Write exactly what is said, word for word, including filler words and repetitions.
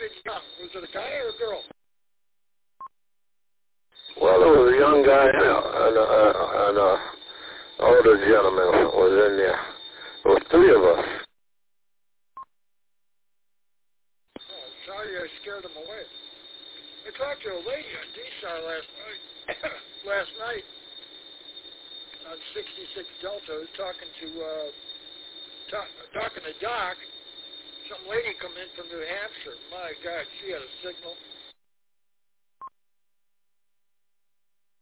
been young? Was it a guy or a girl? Well, there was a young guy and a, and a, and a older gentleman was in there. There was three of us. Oh, sorry I scared him away. I talked to a lady on D S A R last night. last night on sixty-six Delta. I was talking to uh, talk, talking to Doc. Some lady come in from New Hampshire. My God, she had a signal.